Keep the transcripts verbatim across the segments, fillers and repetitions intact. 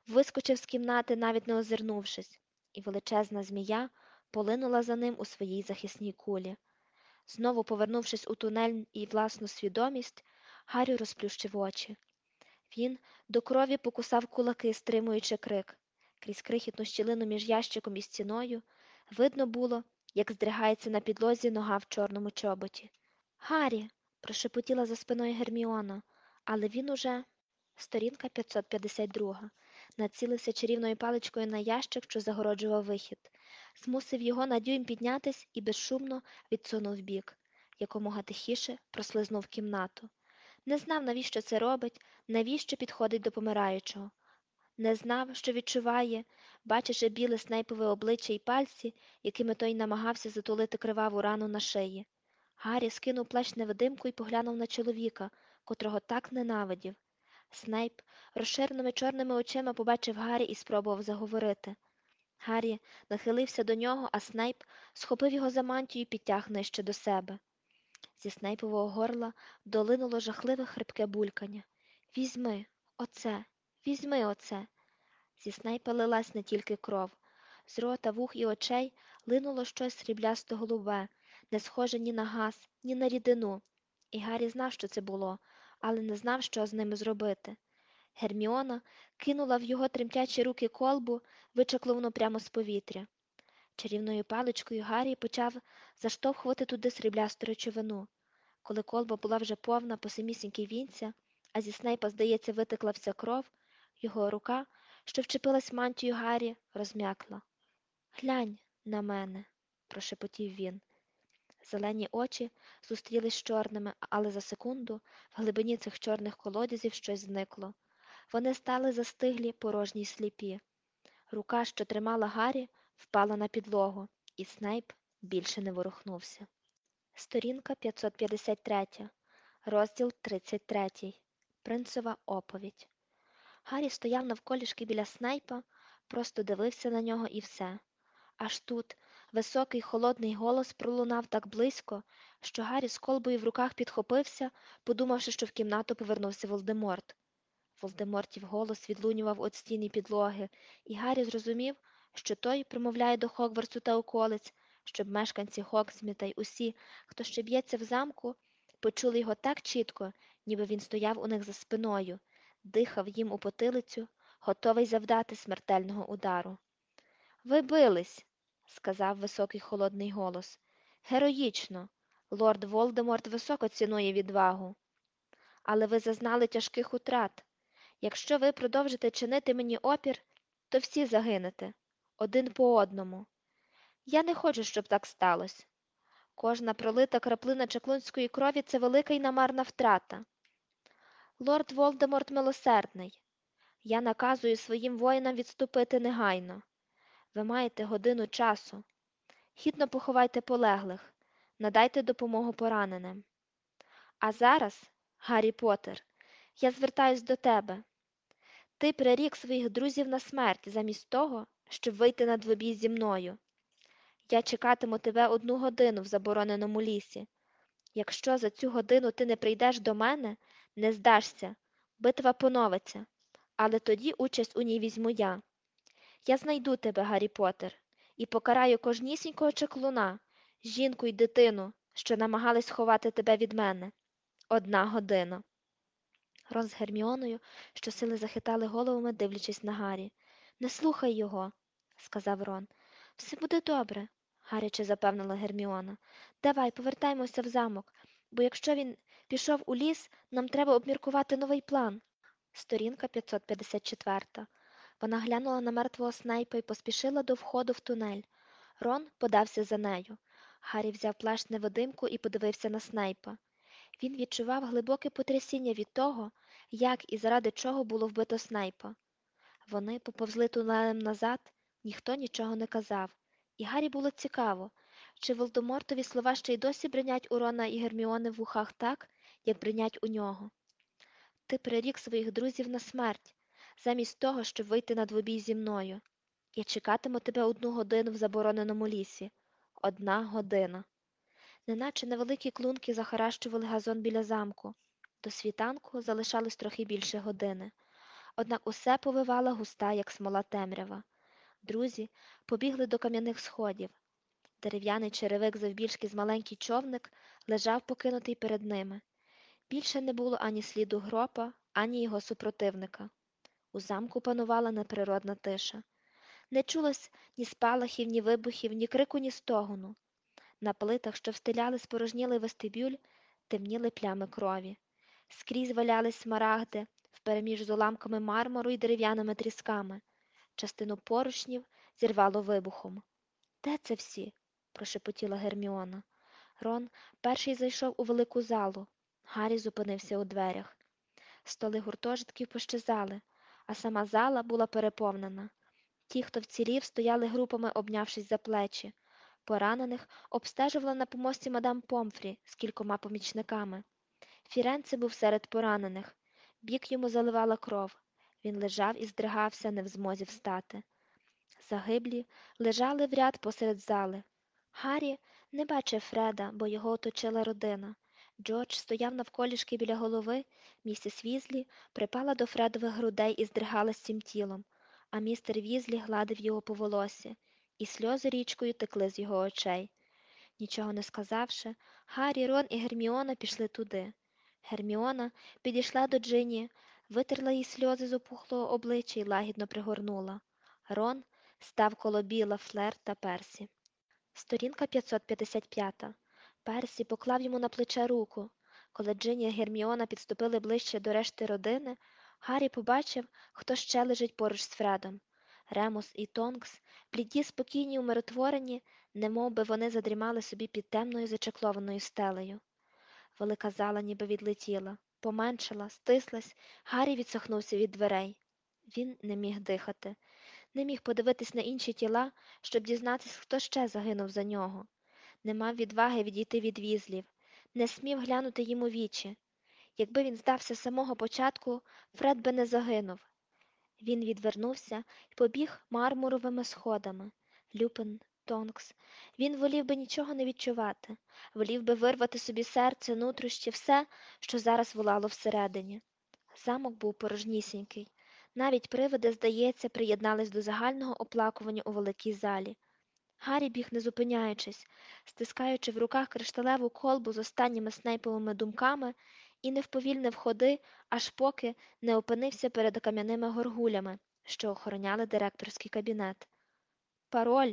вискочив з кімнати, навіть не озирнувшись, і величезна змія полинула за ним у своїй захисній кулі. Знову повернувшись у тунель і власну свідомість, Гаррі розплющив очі. Він до крові покусав кулаки, стримуючи крик. Крізь крихітну щілину між ящиком і стіною видно було, як здригається на підлозі нога в чорному чоботі. «Гаррі!» – прошепотіла за спиною Герміона, але він уже… Сторінка п'ятсот п'ятдесят два. Націлився чарівною паличкою на ящик, що загороджував вихід. Змусив його на дюйм піднятись і безшумно відсунув вбік. Якомога тихіше прослизнув кімнату. Не знав, навіщо це робить, навіщо підходить до помираючого. Не знав, що відчуває, бачачи біле снейпове обличчя і пальці, якими той намагався затулити криваву рану на шиї. Гаррі скинув плащ-невидимку і поглянув на чоловіка, котрого так ненавидів. Снейп розширеними чорними очима побачив Гаррі і спробував заговорити. Гаррі нахилився до нього, а Снейп схопив його за мантію і підтяг нижче до себе. Зі Снейпового горла долинуло жахливе хрипке булькання. «Візьми оце, візьми оце!» Зі Снейпа лилась не тільки кров. З рота, вух і очей линуло щось сріблясто-голубе, не схоже ні на газ, ні на рідину. І Гаррі знав, що це було, але не знав, що з ними зробити. Герміона кинула в його тремтячі руки колбу, вичакловану прямо з повітря. Чарівною паличкою Гаррі почав заштовхувати туди сріблясту речовину. Коли колба була вже повна по самісінькій вінця, а зі Снейпа, здається, витекла вся кров, його рука, що вчепилась в мантію Гаррі, розм'якла. «Глянь на мене», – прошепотів він. Зелені очі зустрілись з чорними, але за секунду в глибині цих чорних колодязів щось зникло. Вони стали застиглі, порожні й сліпі. Рука, що тримала Гаррі, впала на підлогу, і Снейп більше не ворухнувся. Сторінка п'ятсот п'ятдесят три. Розділ тридцять три. Принцева оповідь. Гаррі стояв навколішки біля Снейпа, просто дивився на нього і все. Аж тут високий холодний голос пролунав так близько, що Гаррі з колбою в руках підхопився, подумавши, що в кімнату повернувся Волдеморт. Волдемортів голос відлунював від стіни підлоги, і Гаррі зрозумів, що той промовляє до Хогвартсу та околиць, щоб мешканці Хогсміта й усі, хто ще б'ється в замку, почули його так чітко, ніби він стояв у них за спиною, дихав їм у потилицю, готовий завдати смертельного удару. «Ви бились», – сказав високий холодний голос. «Героїчно. Лорд Волдеморт високо цінує відвагу. Але ви зазнали тяжких утрат. Якщо ви продовжите чинити мені опір, то всі загинете. Один по одному. Я не хочу, щоб так сталося. Кожна пролита краплина чаклунської крові – це велика й намарна втрата. Лорд Волдеморт милосердний. Я наказую своїм воїнам відступити негайно. Ви маєте годину часу. Гідно поховайте полеглих. Надайте допомогу пораненим. А зараз, Гаррі Поттер, я звертаюсь до тебе. Ти прирік своїх друзів на смерть замість того, щоб вийти на двобій зі мною. Я чекатиму тебе одну годину в забороненому лісі. Якщо за цю годину ти не прийдеш до мене, не здашся, битва поновиться, але тоді участь у ній візьму я. Я знайду тебе, Гаррі Поттер, і покараю кожнісінького чаклуна, жінку й дитину, що намагались сховати тебе від мене. Одна година. Рон з Герміоною щосили захитали головами, дивлячись на Гаррі. «Не слухай його», – сказав Рон. «Все буде добре», – гаряче запевнила Герміона. «Давай, повертаймося в замок, бо якщо він пішов у ліс, нам треба обміркувати новий план». Сторінка п'ятсот п'ятдесят чотири. Вона глянула на мертвого Снейпа і поспішила до входу в тунель. Рон подався за нею. Гаррі взяв плащ-невидимку і подивився на Снейпа. Він відчував глибоке потрясіння від того, як і заради чого було вбито Снейпа. Вони поповзли тунелем назад, ніхто нічого не казав. І Гаррі було цікаво, чи Волдемортові слова ще й досі бринять у Рона і Герміони в ухах так, як бринять у нього. «Ти прирік своїх друзів на смерть, замість того, щоб вийти на двобій зі мною. Я чекатиму тебе одну годину в забороненому лісі. Одна година». Неначе невеликі клунки захаращували газон біля замку. До світанку залишалось трохи більше години. однак усе повивала густа, як смола темрява. Друзі побігли до кам'яних сходів. Дерев'яний черевик завбільшки з маленький човник лежав покинутий перед ними. Більше не було ані сліду гропа, ані його супротивника. У замку панувала неприродна тиша. Не чулось ні спалахів, ні вибухів, ні крику, ні стогону. На плитах, що встиляли спорожнілий вестибюль, темніли плями крові. Скрізь валялись смарагди, впереміж з уламками мармуру й дерев'яними трісками. Частину поручнів зірвало вибухом. Де це всі? Прошепотіла Герміона. Рон перший зайшов у велику залу. Гаррі зупинився у дверях. Столи гуртожитків пощезали, а сама зала була переповнена. Ті, хто вцілів, стояли групами, обнявшись за плечі. Поранених обстежувала на помості мадам Помфрі з кількома помічниками. Фіренце був серед поранених. Бік йому заливала кров. Він лежав і здригався, не в змозі встати. Загиблі лежали в ряд посеред зали. Гаррі не бачив Фреда, бо його оточила родина. Джордж стояв навколішки біля голови, місіс Візлі припала до Фредових грудей і здригалась всім тілом, а містер Візлі гладив його по волосі, і сльози річкою текли з його очей. Нічого не сказавши, Гаррі, Рон і Герміона пішли туди. Герміона підійшла до Джині, витерла їй сльози з опухлого обличчя й лагідно пригорнула. Рон став коло Біла, Флер та Персі. Сторінка п'ятсот п'ятдесят п'ять. Персі поклав йому на плече руку. Коли Джині і Герміона підступили ближче до решти родини, Гаррі побачив, хто ще лежить поруч з Фредом. Ремус і Тонкс, бліді, спокійні, умиротворені, немов би вони задрімали собі під темною зачеклованою стелею. Велика зала ніби відлетіла, поменшала, стислась, Гаррі відсахнувся від дверей. Він не міг дихати, не міг подивитись на інші тіла, щоб дізнатись, хто ще загинув за нього. Не мав відваги відійти від візлів, не смів глянути їм у вічі. Якби він здався з самого початку, Фред би не загинув. Він відвернувся і побіг мармуровими сходами. Люпин, Тонкс. Він волів би нічого не відчувати, волів би вирвати собі серце, нутрощі, все, що зараз волало всередині. Замок був порожнісінький. Навіть привиди, здається, приєднались до загального оплакування у великій залі. Гаррі біг не зупиняючись, стискаючи в руках кришталеву колбу з останніми снейповими думками, і не вповільнив ходи, аж поки не опинився перед кам'яними горгулями, що охороняли директорський кабінет. Пароль.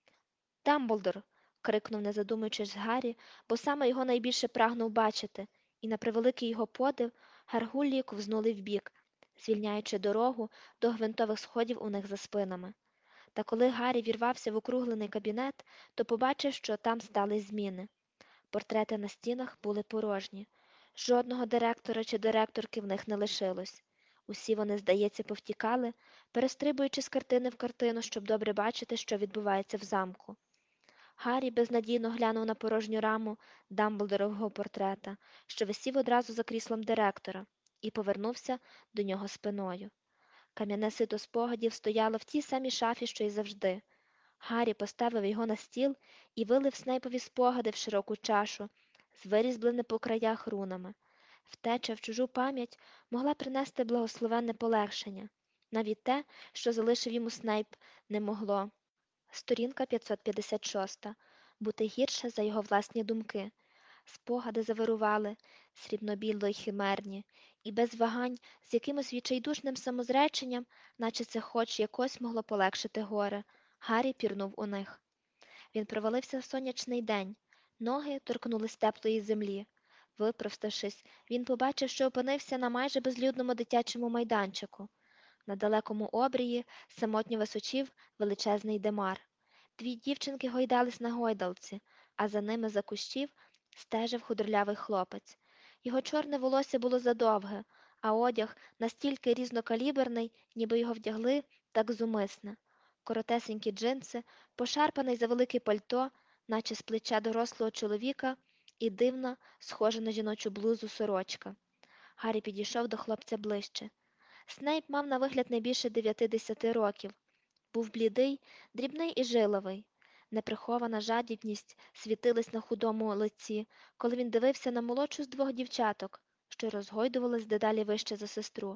Дамблдор. Крикнув, не задумуючись Гаррі, бо саме його найбільше прагнув бачити, і на превеликий його подив гаргулії ковзнули вбік, звільняючи дорогу до гвинтових сходів у них за спинами. Та коли Гаррі вірвався в округлений кабінет, то побачив, що там стались зміни. Портрети на стінах були порожні. Жодного директора чи директорки в них не лишилось. Усі вони, здається, повтікали, перестрибуючи з картини в картину, щоб добре бачити, що відбувається в замку. Гаррі безнадійно глянув на порожню раму Дамблдорового портрета, що висів одразу за кріслом директора, і повернувся до нього спиною. Кам'яне сито спогадів стояло в тій самій шафі, що й завжди. Гаррі поставив його на стіл і вилив снейпові спогади в широку чашу, з вирізбленими по краях рунами. Втеча в чужу пам'ять могла принести благословенне полегшення. Навіть те, що залишив йому Снейп, не могло. Сторінка п'ятсот п'ятдесят шість. Бути гірше за його власні думки. Спогади завирували, срібно-біло й химерні, і без вагань, з якимось відчайдушним самозреченням, наче це хоч якось могло полегшити горе, Гаррі пірнув у них. Він провалився в сонячний день, ноги торкнулись теплої землі. Випроставшись, він побачив, що опинився на майже безлюдному дитячому майданчику. На далекому обрії самотньо височів величезний демар. Дві дівчинки гойдались на гойдалці, а за ними за кущів стежив худорлявий хлопець. Його чорне волосся було задовге, а одяг настільки різнокаліберний, ніби його вдягли так зумисне. Коротесенькі джинси, пошарпаний завелике пальто, наче з плеча дорослого чоловіка, і дивна, схожа на жіночу блузу сорочка. Гаррі підійшов до хлопця ближче. Снейп мав на вигляд не більше дев'ятидесяти років. Був блідий, дрібний і жиловий. Неприхована жадібність світилась на худому лиці, коли він дивився на молодшу з двох дівчаток, що розгойдувались дедалі вище за сестру,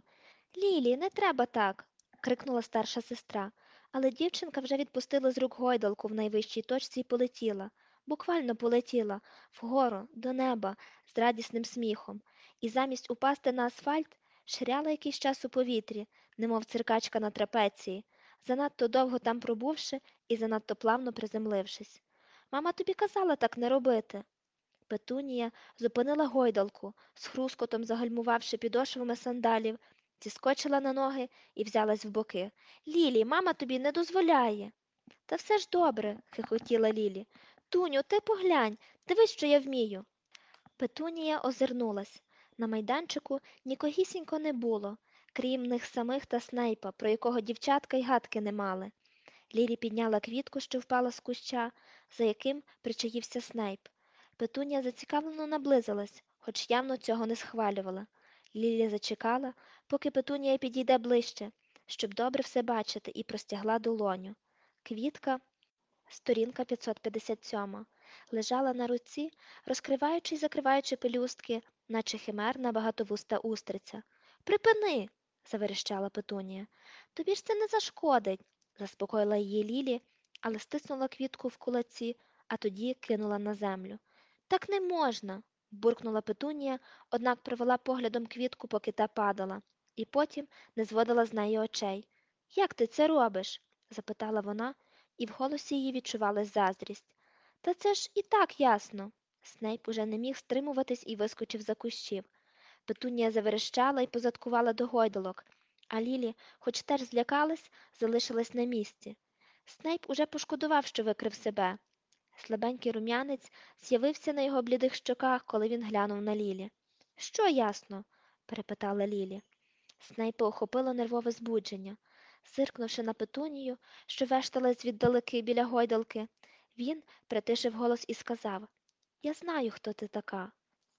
Лілі, не треба так, крикнула старша сестра, але дівчинка вже відпустила з рук гойдалку в найвищій точці і полетіла, буквально полетіла, вгору, до неба, з радісним сміхом, і замість упасти на асфальт ширяла якийсь час у повітрі, немов циркачка на трапеції, занадто довго там пробувши і занадто плавно приземлившись. Мама тобі казала так не робити. Петунія зупинила гойдалку, з хрускотом загальмувавши підошвами сандалів, зіскочила на ноги і взялась в боки. Лілі, мама тобі не дозволяє. Та все ж добре, хихотіла Лілі. Туню, ти поглянь, дивись, що я вмію. Петунія озирнулась. На майданчику нікогісінько не було, крім них самих та Снейпа, про якого дівчатка й гадки не мали. Лілі підняла квітку, що впала з куща, за яким причаївся Снейп. Петунія зацікавлено наблизилась, хоч явно цього не схвалювала. Лілі зачекала, поки Петунія підійде ближче, щоб добре все бачити, і простягла долоню. Квітка, сторінка п'ятсот п'ятдесят сьом, лежала на руці, розкриваючи й закриваючи пелюстки, наче химерна багатовуста устриця. Припини, заверещала Петунія. Тобі ж це не зашкодить, заспокоїла її Лілі, але стиснула квітку в кулаці, а тоді кинула на землю. Так не можна, буркнула Петунія, однак провела поглядом квітку, поки та падала, і потім не зводила з неї очей. Як ти це робиш? запитала вона, і в голосі її відчувалась заздрість. Та це ж і так ясно. Снейп уже не міг стримуватись і вискочив за кущів. Петунія заверещала і позадкувала до гойдалок, а Лілі, хоч теж злякалась, залишилась на місці. Снейп уже пошкодував, що викрив себе. Слабенький рум'янець з'явився на його блідих щоках, коли він глянув на Лілі. Що ясно? перепитала Лілі. Снейпа охопило нервове збудження. Зиркнувши на Петунію, що вешталась віддалеки біля гойдалки, він притишив голос і сказав: Я знаю, хто ти така.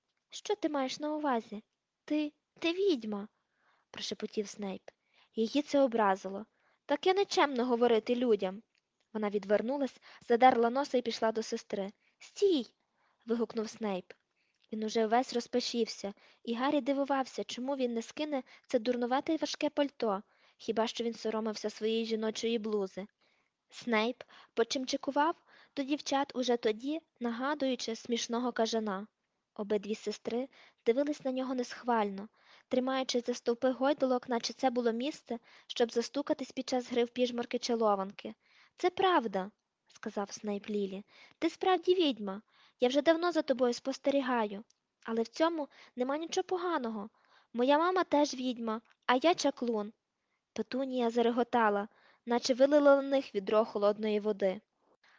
Що ти маєш на увазі? Ти ти відьма, прошепотів Снейп. Її це образило. Таке нечемно говорити людям. Вона відвернулась, задерла носа і пішла до сестри. Стій. вигукнув Снейп. Він уже весь розпашівся, і Гаррі дивувався, чому він не скине це дурнувате й важке пальто, хіба що він соромився своєї жіночої блузи. Снейп почимчикував до дівчат уже тоді, нагадуючи смішного кажана. Обидві сестри дивились на нього несхвально, тримаючись за стовпи гойдалок, наче це було місце, щоб застукатись під час гри в піжмурки чи лованки. Це правда, сказав Снейп Лілі. Ти справді відьма. Я вже давно за тобою спостерігаю. Але в цьому нема нічого поганого. Моя мама теж відьма, а я чаклун. Петунія зареготала, наче вилила на них відро холодної води.